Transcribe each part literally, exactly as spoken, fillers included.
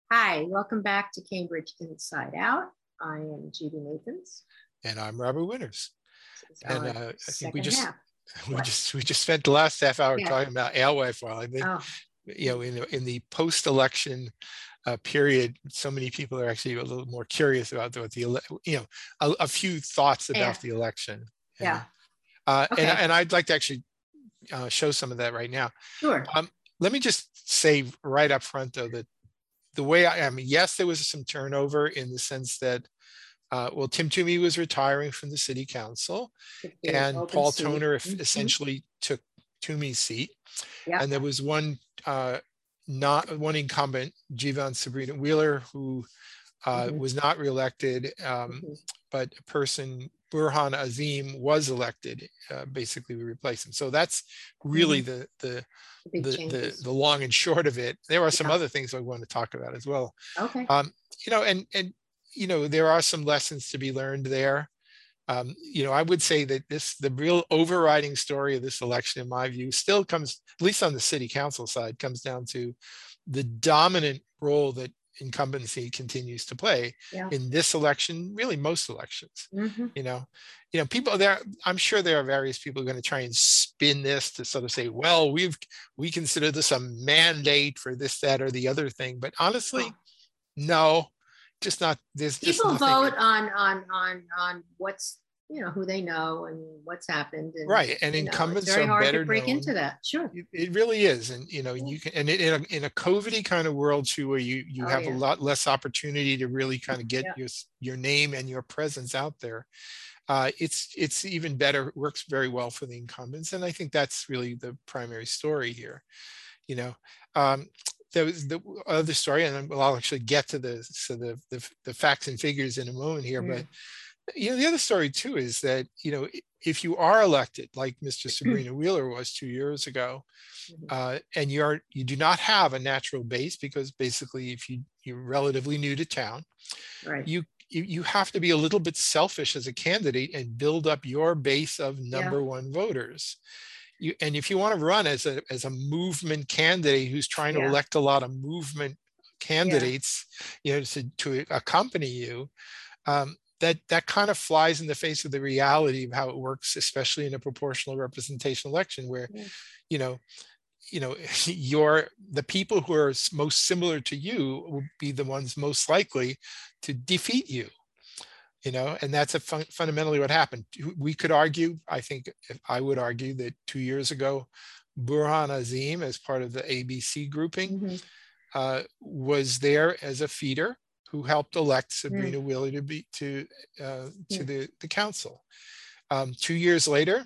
Hi, welcome back to Cambridge Inside Out. I am Judy Nathans. And I'm Robert Winters. This is And our uh, I think we second just half. we What? just we just spent the last half hour Yeah. talking about alewife oil. I think Oh, you know in the, in the post-election uh, period, so many people are actually a little more curious about what the ele- you know a, a few thoughts yeah. about the election. You Yeah. know? uh, Okay. and and I'd like to actually uh, show some of that right now. Sure. Um, let me just say right up front though that the way I, I mean, yes, there was some turnover in the sense that. Uh, well, Tim Toomey was retiring from the city council, and Paul seat. Toner Mhm. essentially took Toomey's seat. Yeah. And there was one uh, not one incumbent, Jivan Sabrina Wheeler, who uh, Mhm. was not reelected, um, Mhm. but a person, Burhan Azim, was elected. Uh, basically, we replaced him. So that's really Mhm. the the Big the, the changes. the long and short of it. There are some Yeah. other things I want to talk about as well. Okay. Um, you know, and and you know, there are some lessons to be learned there. Um, you know, I would say that this, the real overriding story of this election, in my view, still comes, at least on the city council side, comes down to the dominant role that incumbency continues to play Yeah. in this election, really most elections. Mm-hmm. You know, you know, people there, I'm sure there are various people who are going to try and spin this to sort of say, well, we've, we consider this a mandate for this, that, or the other thing. But honestly, Oh. no, just not, there's just People nothing. vote on on on on what's, you know, who they know and what's happened, and Right, and you know, it's incumbents very are hard to better break known. into that. Sure. It, it really is, and you know, Yeah. you can, and it, in a in a COVIDy kind of world too, where you you Oh, have yeah. a lot less opportunity to really kind of get Yeah. your your name and your presence out there. Uh, it's it's even better. It works very well for the incumbents, and I think that's really the primary story here. You know, um, there was the other story, and well, I'll actually get to the so the the, the facts and figures in a moment here, Mm. but you know, the other story too is that, you know, if you are elected, like Mister Sabrina Wheeler was two years ago, uh, and you're you do not have a natural base, because basically, if you you're relatively new to town, Right. you you, you have to be a little bit selfish as a candidate and build up your base of number Yeah. one voters. You, and if you want to run as a as a movement candidate who's trying to Yeah. elect a lot of movement candidates, yeah. you know, to, to accompany you, um, that that kind of flies in the face of the reality of how it works, especially in a proportional representation election, where, Yeah. you know, you know, your the people who are most similar to you will be the ones most likely to defeat you. You know, and that's a fun, fundamentally what happened. We could argue, I think, I would argue that two years ago, Burhan Azim, as part of the A B C grouping, Mm-hmm. uh, was there as a feeder who helped elect Sabrina Mm. Wheeler to be to uh, to Mm. the the council. Um, two years later,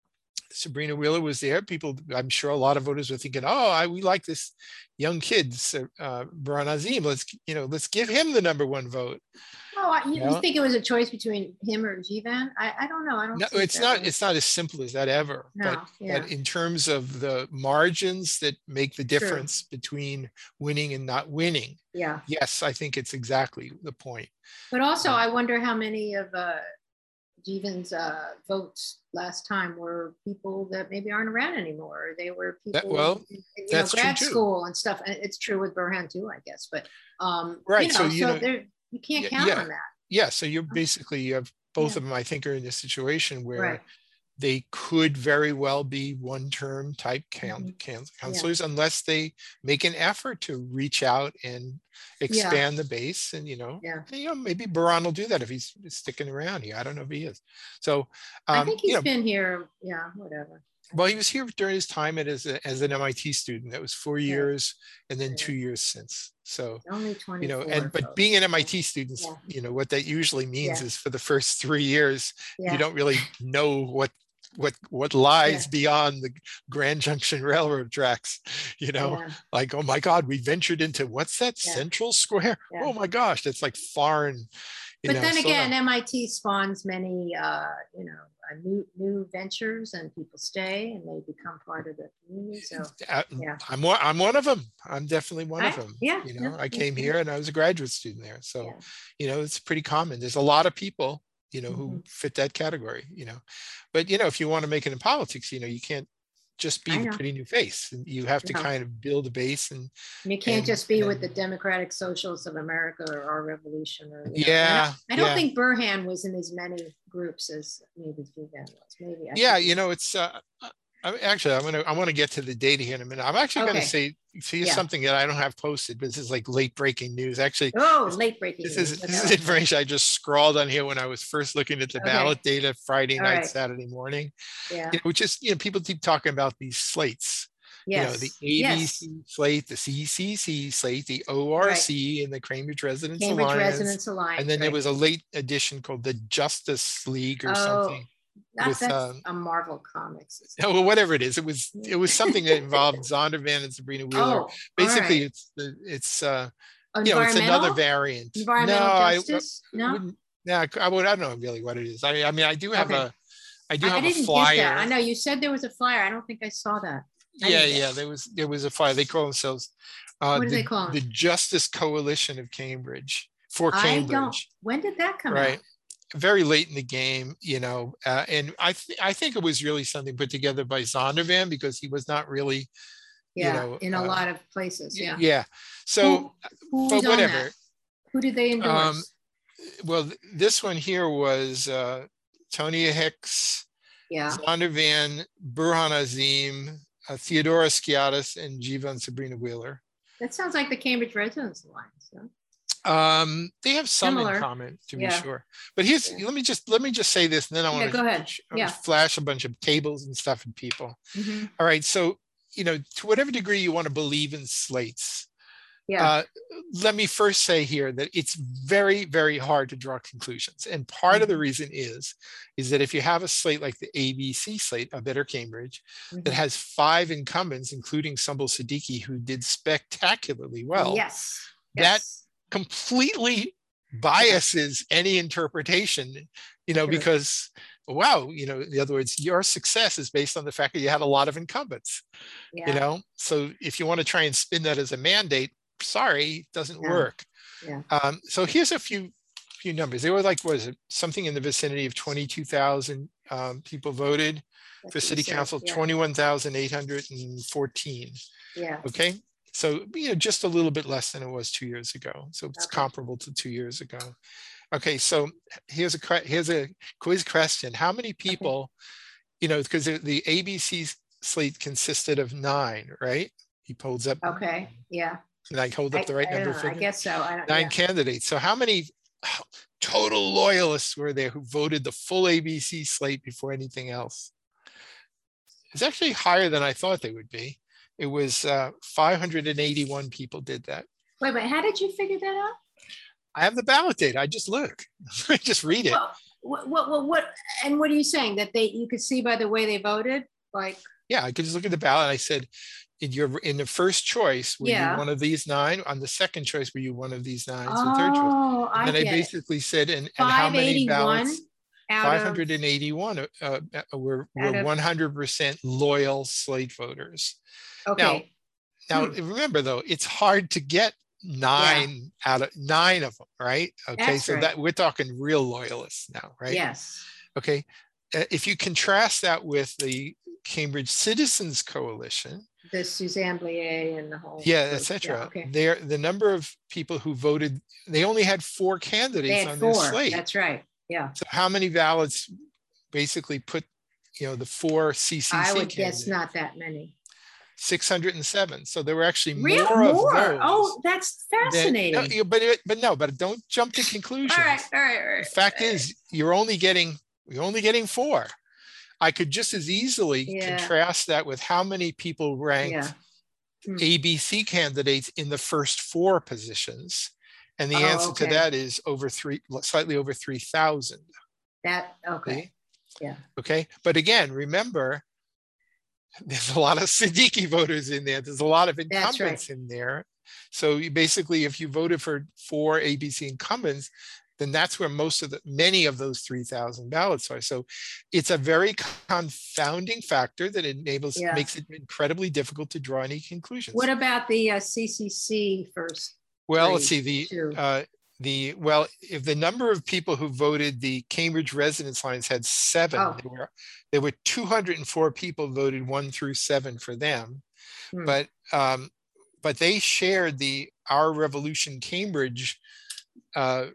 Sabrina Wheeler was there. People, I'm sure a lot of voters were thinking, "Oh, I, we like this young kid, uh, Burhan Azim. Let's you know, let's give him the number one vote." Oh, you, You you know? think it was a choice between him or Jivan? I, I don't know. I don't No, see it it's that not. way. It's not as simple as that ever. No, But yeah. but in terms of the margins that make the True. difference between winning and not winning, Yeah. yes, I think it's exactly the point. But also, Um, I wonder how many of uh, Jivan's uh, votes last time were people that maybe aren't around anymore. They were that people, well, in, you know, that's true grad too. school and stuff. And it's true with Burhan too, I guess. But um, Right. you know, So you so know, there you can't yeah, count yeah, on that. yeah. So you're basically you have both Yeah. of them. I think are in a situation where Right. they could very well be one-term type Mm-hmm. counselors, Yeah. unless they make an effort to reach out and expand yeah. the base. And you know, yeah. and, you know, maybe Baran will do that if he's sticking around here. I don't know if he is. So um, I think he's you know, been here. Yeah, whatever. Well, he was here during his time at, as, a, as an M I T student. That was four years, right. and then right. two years since. So only twenty-four. You know, and but folks. being an M I T student, yeah. you know, what that usually means yeah. is for the first three years, yeah. you don't really know what what what lies yeah. beyond the Grand Junction Railroad tracks. You know, yeah. like, oh my God, we ventured into what's that yeah. Central Square? Yeah. Oh my gosh, that's like foreign. You but know, then so again, no. M I T spawns many, uh, you know, uh, new new ventures, and people stay and they become part of the community. So uh, yeah, I'm one. I'm one of them. I'm definitely one I, of them. Yeah, you know, yeah, I came yeah. here and I was a graduate student there, so yeah. you know, it's pretty common. There's a lot of people, you know, mm-hmm. who fit that category. You know, but you know, if you want to make it in politics, you know, you can't just be I the know. pretty new face. And you have to No. kind of build a base. And And you can't and, just be and, with the Democratic Socialists of America or our revolution. Or, you know. yeah. I don't, I don't yeah. think Burhan was in as many groups as maybe Juven was. Maybe. I Yeah, could be you know, it's uh, I actually I'm gonna I want to get to the data here in a minute. I'm actually Okay. going to say see Yeah. something that I don't have posted, but this is like late breaking news. Actually, Oh, this, late breaking this news. is Okay, this I is like information I just scrawled on here when I was first looking at the Okay. ballot data Friday All night, right. Saturday morning. Yeah. You know, which is, you know, people keep talking about these slates. Yes. You know, the A B C Yes. slate, the C C C slate, the O R C, Right. and the Cambridge Residents Cambridge Alliance. Residents Alliance. And then there right. was a late edition called the Justice League or Oh, something. that, With, that's um, a Marvel Comics. Oh, well, whatever it is, it was it was something that involved Zondervan and Sabrina Wheeler. Oh, Basically, all it's the it's uh right. you know, it's another Environmental? variant. Environmental No, I, I justice? No. wouldn't. Yeah, I would. I don't know really what it is. I I mean, I do have Okay. a I do I have a didn't flyer. get that. I know you said there was a flyer. I don't think I saw that. I Yeah, didn't get yeah. it. There was there was a flyer. They call themselves uh, What do the they call the them? Justice Coalition of Cambridge for I don't. Cambridge. When did that come Right. out? Very late in the game, you know, uh, and I th- I think it was really something put together by Zondervan because he was not really, Yeah, you know, in a uh, lot of places. Yeah. yeah. So, Who, but who's on whatever. that? Who did they endorse? Um, well, th- this one here was uh, Tonia Hicks, yeah. Zondervan, Burhan Azim, uh, Theodora Skiatis, and Jivan Sabrina Wheeler. That sounds like the Cambridge Residents Alliance. Huh? Um, they have some Similar. in common, to Yeah. be sure. But here's Yeah. let me just let me just say this, and then I Yeah, want go ahead. to Yeah. flash a bunch of tables and stuff at people. Mhm. All right, so you know, to whatever degree you want to believe in slates, Yeah. uh, let me first say here that it's very, very hard to draw conclusions. And part of the Mhm. reason is, is that if you have a slate like the A B C slate, A Better Cambridge, Mhm. that has five incumbents, including Sumbul Siddiqui, who did spectacularly well, yes. that Yes. completely biases any interpretation, you know, Sure. because, wow, you know, in other words, your success is based on the fact that you had a lot of incumbents, Yeah. you know? So if you want to try and spin that as a mandate, sorry, it doesn't Yeah. work. Yeah. Um, so here's a few few numbers. They were like, was it something in the vicinity of twenty-two thousand um, people voted That's for what city you said. council, Yeah. twenty-one thousand eight hundred fourteen. Yeah. Okay. So, you know, just a little bit less than it was two years ago. So it's Okay. comparable to two years ago. Okay. So here's a, que- here's a quiz question. How many people, you know, because the, the A B C slate consisted of nine, right? He holds up. Okay. Yeah. And I hold up I, the right I, number don't for know. I them? guess so. I don't, Nine yeah. candidates. So how many total loyalists were there who voted the full A B C slate before anything else? It's actually higher than I thought they would be. It was uh, five hundred eighty-one people did that. Wait, wait. How did you figure that out? I have the ballot data. I just look. I just read it. Well, what, what, what, what, and what are you saying? That they, you could see by the way they voted? Like, Yeah, I could just look at the ballot. And I said, in your in the first choice, were Yeah. you one of these nine? On the second choice, were you one of these nine? So third choice. oh, I And then I get it. basically said, and, and how many ballots? out five of, hundred eighty-one uh, uh, were, out were of- one hundred percent loyal slate voters. okay. Now, Hmm. remember though, it's hard to get nine out of nine of them, right? Okay, That's so right. that we're talking real loyalists now, right? Yes. Okay, uh, if you contrast that with the Cambridge Citizens Coalition, The Suzanne Blier and the whole. yeah, group. et cetera. Yeah, okay. There, the number of people who voted, they only had four They candidates had on four. their slate. That's right. Yeah. So how many ballots basically put, you know, the four C C C I would candidates? guess not that many. six hundred seven. So there were actually Real more, more. of those. Oh, that's than- fascinating. no, you- but it, but no, but don't jump to conclusions. all right. All right. All right. The fact is, you're only getting you're only getting four. I could just as easily Yeah. contrast that with how many people ranked Yeah. Hmm. A B C candidates in the first four positions, and the Oh, answer okay. to that is over three, slightly over three thousand. That, okay. Yeah. Okay, but again, remember, there's a lot of Siddiqui voters in there. There's a lot of That's incumbents in there. So you basically, if you voted for four A B C incumbents, then that's where most of the, many of those three thousand ballots are. So it's a very confounding factor that enables, Yeah. makes it incredibly difficult to draw any conclusions. What about the uh, C C C first? Well, let's three, see, the, two? uh, The, well, if the number of people who voted the Cambridge Residence Lines had seven, Oh. there were, there were two hundred four people voted one through seven for them. Hmm. But, um, but they shared the Our Revolution Cambridge, uh,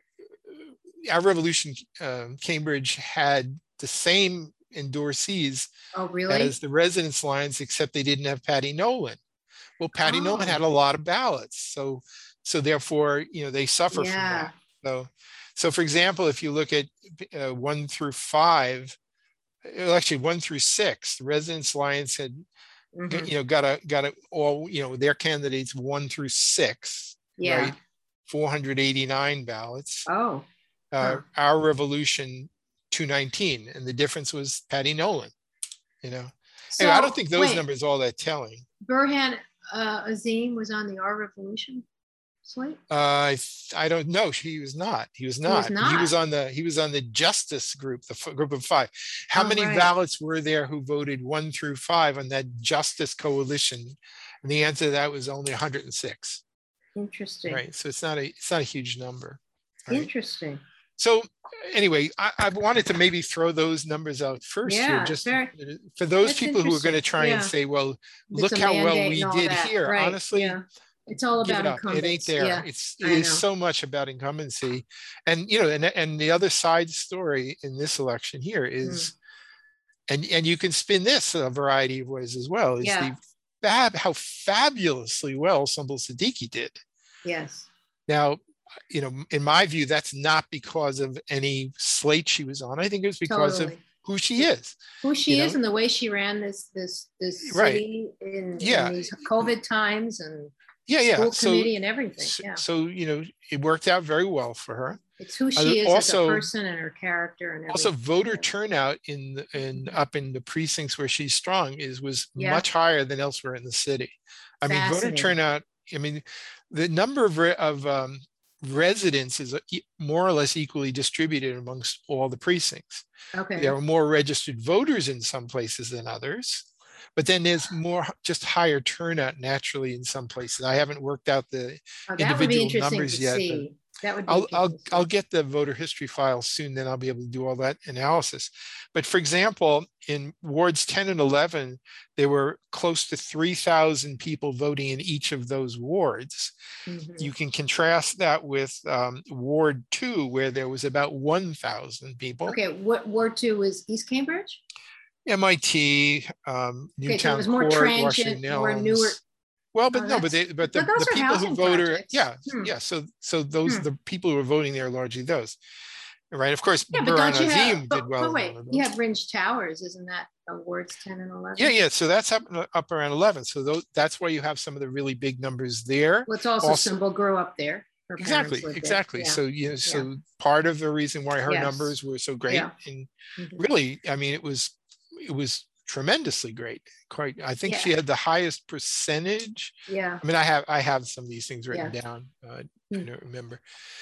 Our Revolution uh, Cambridge had the same endorsees Oh, really? as the Residence Lines, except they didn't have Patty Nolan. Well, Patty Oh. Nolan had a lot of ballots, so so therefore, you know, they suffer Yeah. from that. So, so for example, if you look at uh, one through five, well, actually one through six, the Residence Lines had, Mhm. you know, got a got a all, you know, their candidates one through six, Yeah. right? four hundred eighty-nine ballots. Oh. Uh, Huh. Our Revolution two nineteen, and the difference was Patty Nolan. You know, So anyway, I don't think those wait, numbers are all that telling. Burhan uh, Azim was on the Our Revolution slate. Uh, I, I don't know. He was not. He was not. He was, not. he was on the. He was on the Justice group, the f- group of five. How Oh, many right. ballots were there who voted one through five on that Justice coalition? And the answer to that was only one hundred six. Interesting. Right. So it's not a. It's not a huge number. Right? Interesting. So anyway, I, I wanted to maybe throw those numbers out first Yeah, here, just very, for those that's people who are going to interesting. try Yeah. and say, well, It's look a how well mandate we and all did that. here. Right. Honestly, Yeah. It's all give about it up. It ain't there. Yeah. It's it I is know. so much about incumbency, and you know, and and the other side story in this election here is, Mm. and and you can spin this a variety of ways as well. Is Yeah. the fab how fabulously well Sumbul Siddiqui did. Yes. Now, you know, in my view, that's not because of any slate she was on. I think it was because Totally. of who she is. Who she you is know? and the way she ran this this this Right. city in, Yeah. in these COVID times and Yeah, yeah. school So, committee and everything. so, Yeah. so, you know, it worked out very well for her. It's who Uh, she is as a also- person and her character and Also, everything. voter Yeah. turnout in the- in up in the precincts where she's strong is was Yeah. much higher than elsewhere in the city. I mean, voter Fascinating. turnout. I mean, the number of re- of um, residents is e- more or less equally distributed amongst all the precincts. Okay. There are more registered voters in some places than others, but then there's more just higher turnout naturally in some places. I haven't worked out the Oh, that would be individual interesting numbers to yet, but see. That would be I'll I'll interesting to I'll see. get the voter history file soon, then I'll be able to do all that analysis. But for example, in wards ten and eleven, there were close to three thousand people voting in each of those wards. Mhm. You can contrast that with um, Ward two, where there was about one thousand people. Okay, what Ward two is East Cambridge? M I T, um, Okay, so it Newtown was more Court, transient, Washington more Mills. newer. Well, but Oh, no, but that's- they, but the, but those the are people who housing vote are, projects. yeah, Hmm. yeah. So, so those Hmm. the people who are voting there are largely those, right? Of course, Yeah, but Burhan don't you Azim have, but, did well. but in wait, one of you those. have Ringe Towers, isn't that uh, wards ten and eleven? Yeah, yeah. So that's up up around eleven. So those that's why you have some of the really big numbers there. Well, it's also, Also- Symbol grew up there. Her parents Exactly, lived there. exactly. Yeah. So you know, so part of the reason why her Yes. numbers were so great, Yeah. and Mhm. really, I mean, it was it was tremendously great. Quite, I think she Yeah. had the highest percentage. Yeah. I mean, I have I have some of these things written Yeah. down. Uh, Hmm. I don't remember.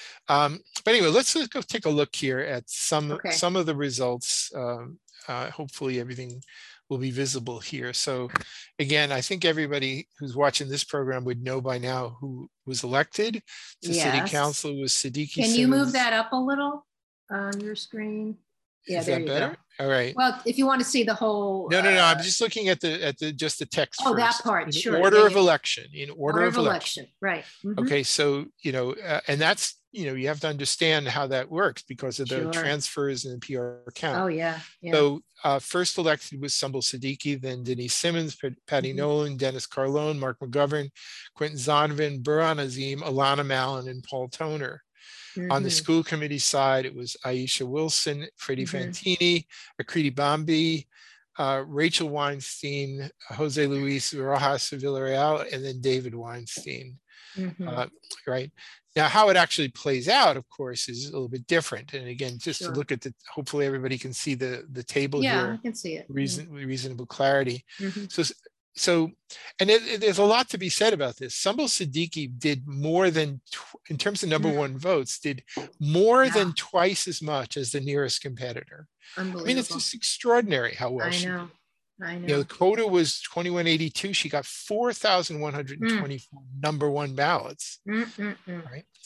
Um, but anyway, let's, let's go take a look here at some Okay. some of the results. Um, uh, hopefully, everything will be visible here. So, again, I think everybody who's watching this program would know by now who was elected to city Yes. council was Siddiqui. Can you move Simmons. that up a little on your screen? Yeah, Is there that you better? go. All right. Well, if you want to see the whole. No, no, no. I'm uh, just looking at the at the just the text. Oh, that first. part, In sure. Order Yeah, of yeah. election. In order, of election. Right. Mhm. Okay, so you know, uh, and that's you know, you have to understand how that works because of the Sure. transfers and the P R count. Oh, yeah. Yeah. So uh, first elected was Sumbul Siddiqui, then Denise Simmons, P- Patty Mhm. Nolan, Dennis Carlone, Mark McGovern, Quentin Zonovan, Burhan Azim, Alana Mallon, and Paul Toner. On the Mhm. school committee side, it was Aisha Wilson, Freddie Mhm. Fantini, Akriti Bambi, uh, Rachel Weinstein, Jose Luis Rojas Villarreal, and then David Weinstein. Mhm. Uh, right now, how it actually plays out, of course, is a little bit different. And again, just Sure. to look at the, hopefully everybody can see the the table Yeah, I here, can see it. reason reasonable clarity. Mhm. So, so, and it, it- there's a lot to be said about this. Sumbul Siddiqui did more than, tw- in terms of number Mm. one votes, did more Yeah. than twice as much as the nearest competitor. I Unbelievable. mean, it's just extraordinary how well I she know. I know. You know, the quota was twenty-one eighty-two. She got four thousand one hundred twenty-four Mm. number one ballots. Mm, mm, mm. Right.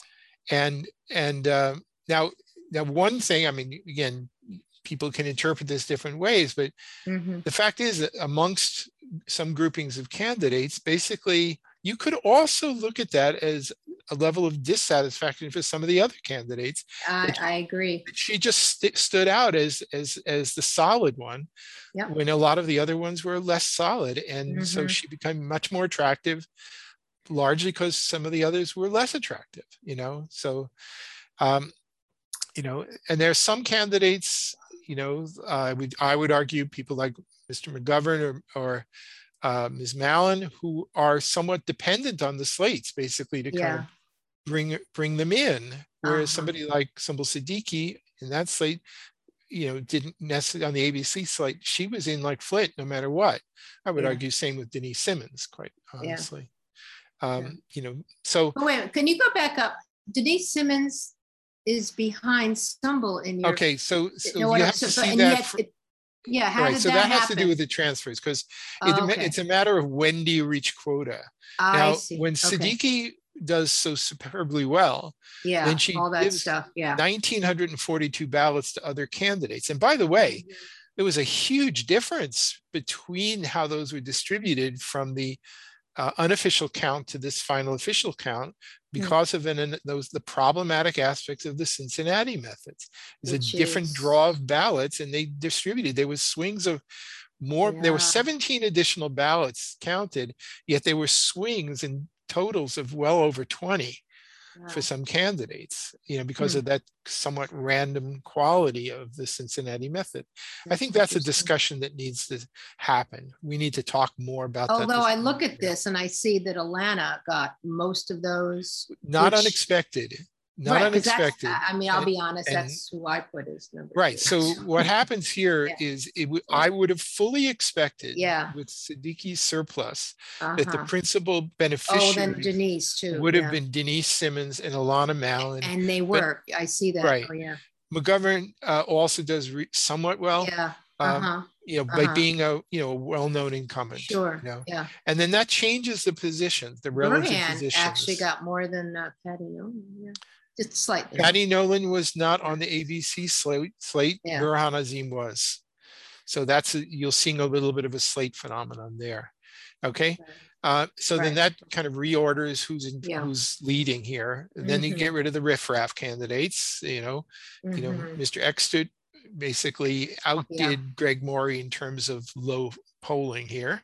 And and uh, now now one thing, I mean, again, people can interpret this different ways, but Mm-hmm. the fact is that amongst some groupings of candidates, basically, you could also look at that as a level of dissatisfaction for some of the other candidates. I, I agree. She just st stood out as as as the solid one, Yep. when a lot of the other ones were less solid, and mm-hmm. so she became much more attractive, largely because some of the others were less attractive. You know, so um, you know, and there's some candidates. You know, uh, I would I would argue people like Mister McGovern or or uh, Miz Mallon, who are somewhat dependent on the slates, basically, to yeah. kind of bring bring them in. Whereas uh-huh. somebody like Sumbul Siddiqui in that slate, you know, didn't necessarily, on the A B C slate, she was in like Flint no matter what. I would yeah. argue same with Denise Simmons, quite honestly. Yeah. Um, yeah. You know, so. Oh, wait, can you go back up? Denise Simmons is behind Sumbul in your. Okay, so, so no, you have so, to so, see that. Yet, it, yeah, how right, did so that, that has happen? to do with the transfers, because oh, it, okay. it's a matter of when do you reach quota. I now, see. when okay. Siddiqui does so superbly well, yeah, then she all that gives stuff. Yeah, one thousand nine hundred forty-two ballots to other candidates. And by the way, mm-hmm. there was a huge difference between how those were distributed from the uh, unofficial count to this final official count, because mm-hmm. of an, those the problematic aspects of the Cincinnati methods. There's Which a different is... draw of ballots, and they distributed. There was swings of more. Yeah. There were seventeen additional ballots counted, yet there were swings and totals of well over twenty. Wow. For some candidates, you know, because hmm. of that somewhat random quality of the Cincinnati method. That's I think that's a discussion that needs to happen. We need to talk more about that. Although I look at this and I see that Atlanta got most of those. Not which, unexpected. Not right, unexpected. I mean, I'll and, be honest, and, that's who I put as number right. two. So what happens here yeah. is it w I would have fully expected yeah. with Siddiqui's surplus uh-huh. that the principal beneficiary oh, then Denise too. would yeah. have been Denise Simmons and Alana Mallon. And they were, but, I see that. Right. Oh, yeah. McGovern uh, also does re somewhat well. Yeah. Um, uh-huh. You know, uh-huh. by being a you know well-known incumbent. Sure. You know? Yeah. And then that changes the positions, the relative Burhan positions. actually got more than uh, Patty Nolan. Yeah. Just slightly. Patty Nolan was not on the A B C slate. Slate. Yeah. Burhan Azim was. So that's a, you'll seeing a little bit of a slate phenomenon there. Okay. Uh, so right. then that kind of reorders who's in, yeah. who's leading here. And then mm-hmm. you get rid of the riffraff candidates. You know, mm-hmm. you know, Mister Exton basically outdid yeah. Greg Morey in terms of low polling here.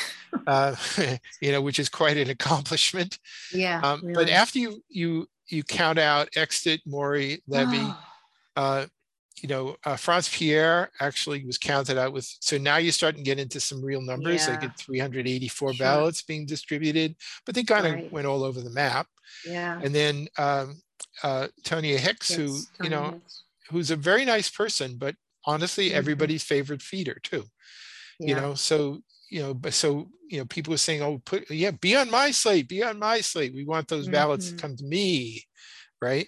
uh, you know, which is quite an accomplishment. Yeah. Um, really. But after you you you count out Exton, Morey, Levy, oh. uh, you know, uh, Franz Pierre actually was counted out with. So now you start to get into some real numbers. Yeah. They get three hundred eighty-four sure. ballots being distributed, but they kind of right. went all over the map. Yeah. And then um, uh, Tonya Hicks, yes, who Tonya you know, Hicks. who's a very nice person, but honestly, mm-hmm. everybody's favorite feeder too. Yeah. You know, so. You know, but so, you know, people are saying, oh, put, yeah, be on my slate, be on my slate. We want those ballots mm-hmm. to come to me, right?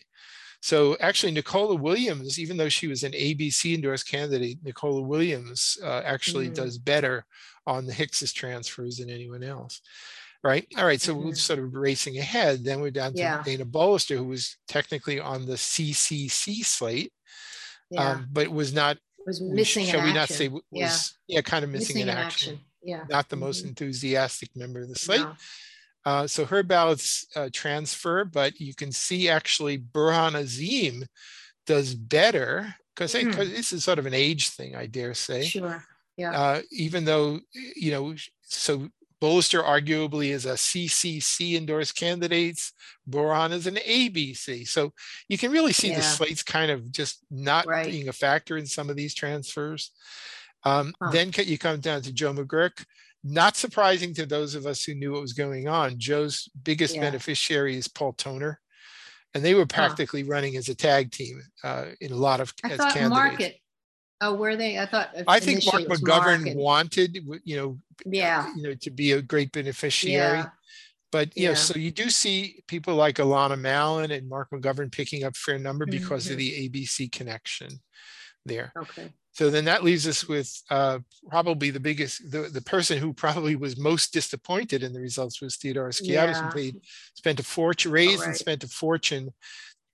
So actually, Nicola Williams, even though she was an A B C endorsed candidate, Nicola Williams uh, actually mm-hmm. does better on the Hicks's transfers than anyone else, right? All right, so mm-hmm. we're sort of racing ahead. Then we're down to yeah. Dana Bollister, who was technically on the C C C slate, yeah. um, but was not, was missing shall in we action. not say, was, yeah, yeah kind of missing, missing in, in action. action. Yeah. Not the mm-hmm. most enthusiastic member of the slate. No. Uh, so her ballots uh, transfer, but you can see actually Burhan Azim does better because mm. this is sort of an age thing, I dare say. Sure. Yeah. Uh, even though, you know, so Bollister arguably is a C C C endorsed candidates, Burhan is an A B C. So you can really see yeah. the slates kind of just not right. being a factor in some of these transfers. Um, huh. Then you come down to Joe McGurk. Not surprising to those of us who knew what was going on. Joe's biggest yeah. beneficiary is Paul Toner, and they were practically huh. running as a tag team uh, in a lot of I as thought candidates. Market. Oh, were they? I thought. I think Mark McGovern Market. wanted, you know, yeah, you know, to be a great beneficiary. Yeah. But you yeah. know, so you do see people like Alana Mallon and Mark McGovern picking up a fair number because mm-hmm. of the A B C connection there. Okay. So then that leaves us with uh, probably the biggest, the, the person who probably was most disappointed in the results was Theodore Schiavone, yeah. who paid, spent a fortune, raised right. and spent a fortune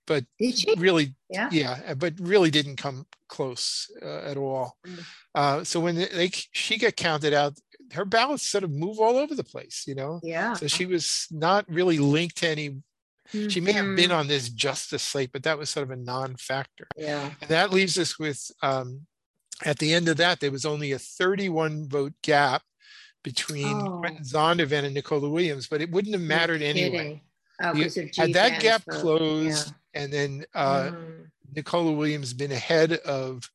but Did she? really, Yeah. yeah, but really didn't come close uh, at all. Mm. Uh, so when they she got counted out, her ballots sort of move all over the place, you know. Yeah. So she was not really linked to any. She may have been Mhm. on this justice slate, but that was sort of a non-factor. Yeah. And that leaves us with, um, at the end of that, there was only a thirty-one vote gap between Oh, Quentin Zondervan and Nicola Williams, but it wouldn't have you're mattered anyway. kidding. Oh, You- because of Had that G-Van's gap vote. closed Yeah. and then uh, Mm. Nicola Williams been ahead of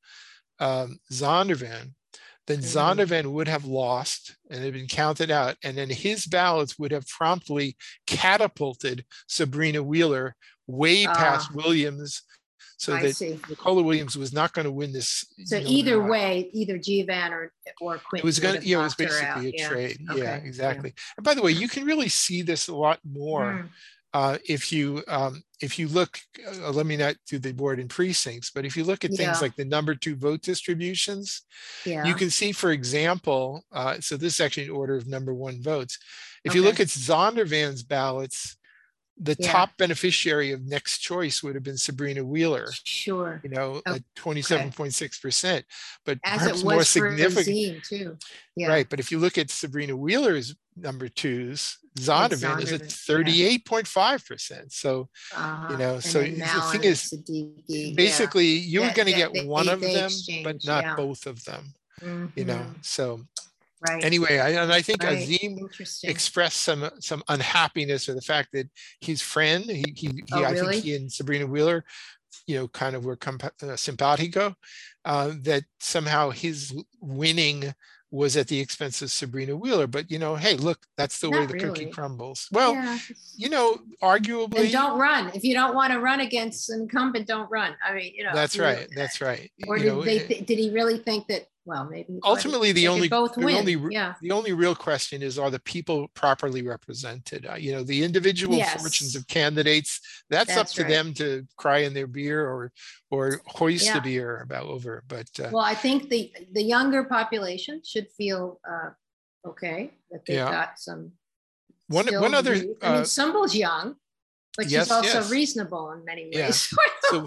um, Zondervan, then Mhm. Zondervan would have lost and had been counted out. And then his ballots would have promptly catapulted Sabrina Wheeler way past Ah, Williams, so I that see. Nicola Williams was not going to win this. So no either matter what. way, either G-Van or, or It Quentin was would going have to, yeah, it was knocked her out. basically a Yeah. trade. Yeah, Okay. Yeah. exactly. And by the way, you can really see this a lot more Mm. uh, if you um, if you look. Uh, let me not do the board in precincts, but if you look at things Yeah. like the number two vote distributions, Yeah. you can see, for example, uh, so this is actually in order of number one votes. If you Okay. look at Zondervan's ballots, the Yeah. top beneficiary of next choice would have been Sabrina Wheeler, Sure. you know, Oh, at twenty-seven point six percent. But As perhaps it more was for significant, Azim too. Yeah. right? But if you look at Sabrina Wheeler's number twos, It's Zondervan is at Zondervan. Yeah. thirty-eight point five percent. So, Uh-huh. you know, And so then the Malin thing and is, Siddiqui. Yeah. basically, you were That- going to that get they- one of they them, but exchange, not yeah. both of them, Mhm. you know. So Right. anyway, I, and I think Right. Azim Interesting. expressed some some unhappiness with the fact that his friend, he he, he Oh, I really? think he and Sabrina Wheeler, you know, kind of were compa- uh, simpatico, uh, that somehow his winning was at the expense of Sabrina Wheeler. But you know, hey, look, that's the way Not the cookie really. crumbles. Well, Yeah. you know, arguably, And don't run. If you don't want to run against an incumbent, don't run. I mean, you know. that's you- right. That's right. Or you did know, they? eh, th- Did he really think that? Well, maybe. he thought ultimately, they the could only both the win. only re- Yeah. the only real question is, are the people properly represented? Uh, you know, the individual Yes. fortunes of candidates, that's, up That's to right. them to cry in their beer or or hoist Yeah. a beer about over. But uh, Well, I think the the younger population should feel uh, okay that they've Yeah. got some. one still one other youth. I uh, mean, Sumbul's young, but yes, she's also yes. reasonable in many Yeah. ways. So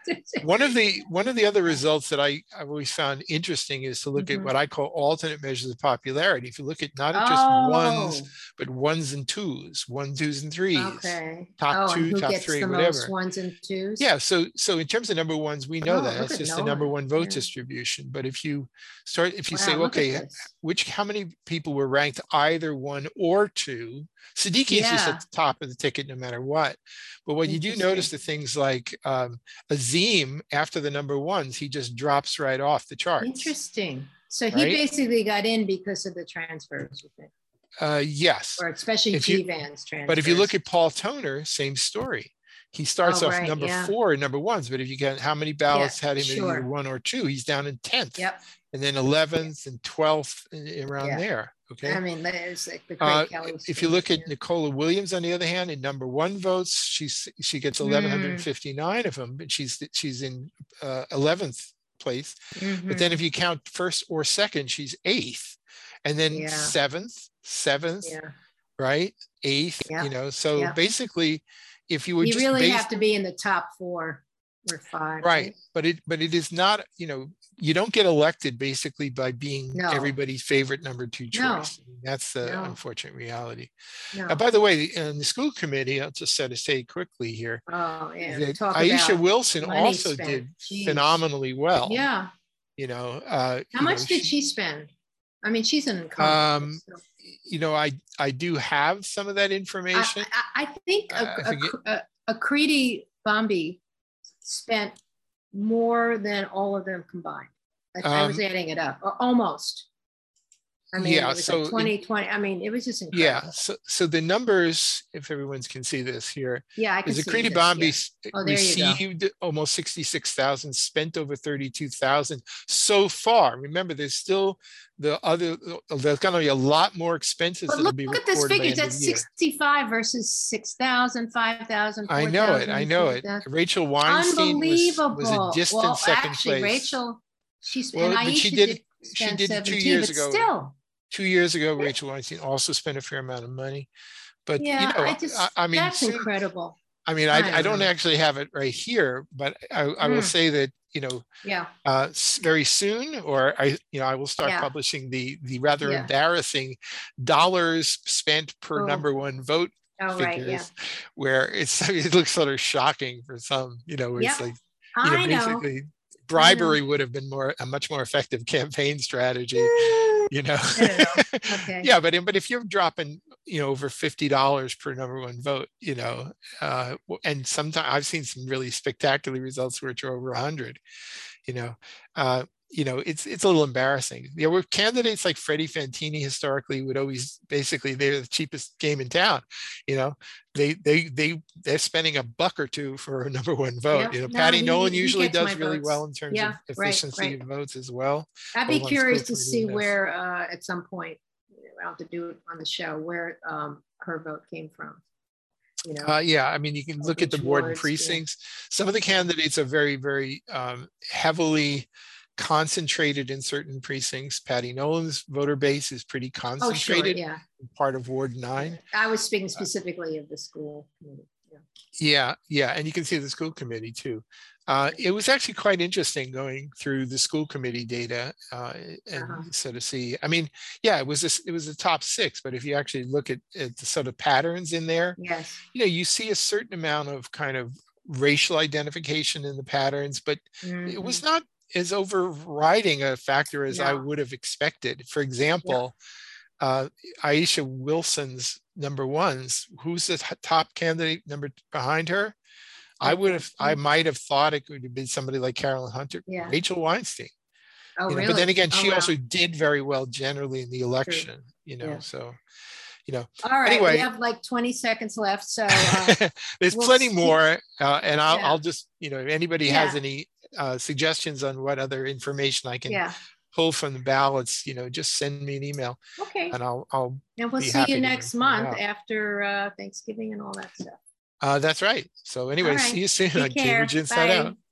one of the one of the other results that I I've always found interesting is to look at Mhm. what I call alternate measures of popularity. If you look at not at just ones, Oh, but ones and twos, one, twos, and threes. okay. top oh, two, and who top gets three, the whatever. most ones and twos? Yeah, so so in terms of number ones, we know Oh, that look it's at just the number Nolan. one vote Yeah. distribution. But if you start, if you Wow, say, look at okay, this. which how many people were ranked either one or two? Siddiqui is just Yeah. at the top of the ticket no matter what. But what you do notice, the Interesting. things like um, Azim, after the number ones, he just drops right off the charts. Interesting. So he Right? basically got in because of the transfers, you think, Uh, yes, or especially If you- G-Van's transfers. but if you look at Paul Toner, same story. He starts Oh, off right, number yeah. four and number ones, but if you get how many ballots had him in either sure. one or two, he's down in tenth. Yep. And then eleventh and twelfth around Yeah. there. Okay. I mean, there's like the Craig Uh, Kelly. if you story, look at yeah. Nicola Williams, on the other hand, in number one votes, she's she gets eleven fifty-nine of them, but she's she's in uh, eleventh place. But then Mhm. if you count first or second, she's eighth, and then Yeah. seventh, seventh, Yeah. right, eighth. Yeah. You know, so Yeah. basically, if you would You just really base, have to be in the top four or five. right, but it but it is not. You know, you don't get elected basically by being No. everybody's favorite number two No. choice. That's the No. unfortunate reality. No. Uh, by the way, in the school committee, I'll just set to say quickly here Oh, yeah. that Talk Aisha about Wilson money also spent. did Jeez. phenomenally well. Yeah. You know, uh, How you much know, did she spend? I mean, she's an incumbent. Um, so- you know, I I do have some of that information. I, I, I think Uh, I a, forget- a, a, a Creedy Bombi spent more than all of them combined. I, I was Um, adding it up, or almost. I mean, yeah, it was so like in- twenty twenty. I mean, it was just incredible. yeah, so so the numbers, if everyone can see this here, Yeah, I can is the see Creedy this, Bombi yeah. s- Oh, there you go. received almost sixty-six thousand, spent over thirty-two thousand so far. Remember, there's still the other, there's going to be a lot more expenses But that'll look, be look at this reported by figure. end of That's the year. sixty-five versus six thousand, five thousand, I know it. I know it. Rachel Weinstein was, Unbelievable. was a distant well, second actually, place. Rachel, she's Well, and but she Aisha did- did, she spend did it two seventeen, years but ago. still. Two years ago, Rachel Weinstein also spent a fair amount of money. But Yeah, you know, I just I, I mean, that's soon, incredible. I mean, I, I I don't don't know. actually have it right here, but I, I will Mm, say that, you know, yeah, uh, s- very soon, or I, you know, I will start yeah, publishing the the rather yeah. embarrassing dollars spent per Oh, number one vote oh, right, yeah. figures, where it's, I mean, it looks sort of shocking for some, you know, where Yep, it's like, you know, I know, basically I know. bribery would have been more a much more effective campaign strategy, you know. I don't know. Okay. Yeah, but but if you're dropping, you know, over fifty dollars per number one vote, you know, uh, and sometimes I've seen some really spectacular results which are over a hundred, you know, uh, you know, it's it's a little embarrassing. There were candidates like Freddie Fantini historically would always basically they're the cheapest game in town, you know. They they they they're spending a buck or two for a number one vote. Yep. You know, No, Patty he Nolan he usually gets my does really well votes. in terms of Yeah, right, efficiency right. of votes as well, I'd be both on school curious to committee see and this. where, uh, at some point, I'll have to do it on the show, where um, her vote came from, you know, Uh, yeah, I mean, you can look at the which ward and wards. Yeah. precincts. Some of the Yeah. candidates are very, very um, heavily concentrated in certain precincts. Patty Nolan's voter base is pretty Oh, sure. concentrated, Yeah. part of Ward Yeah. nine. I was speaking Uh, specifically of the school committee. Yeah. yeah, yeah, and you can see the school committee too. Uh, it was actually quite interesting going through the school committee data uh, Uh-huh. and sort of see. I mean, yeah, it was this, it was the top six, but if you actually look at, at the sort of patterns in there, Yes. you know, you see a certain amount of kind of racial identification in the patterns, but it Mm-hmm. was not as overriding a factor as I No. would have expected. For Yep. example, uh, Aisha Wilson's number ones, who's the t- top candidate number behind her? I would Okay. have, I might have thought it could have been somebody like Carolyn Hunter, Yeah. Rachel Weinstein, Oh, you know, but then really? again, Oh, she wow. also did very well generally in the True. election, you know, Yeah. so, you know, All right. We anyway, have like twenty seconds left. So uh, there's we'll plenty keep, more, uh, and I'll, yeah. I'll just, you know, if anybody has Yeah. any uh, suggestions on what other information I can Yeah. pull from the ballots, you know, just send me an email, Okay. and I'll, I'll And we'll be see you happy to next point it month out. after uh, Thanksgiving and all that stuff. Uh, that's right. So All anyway, see right. you soon Take on Cambridge care. Inside Bye. Out.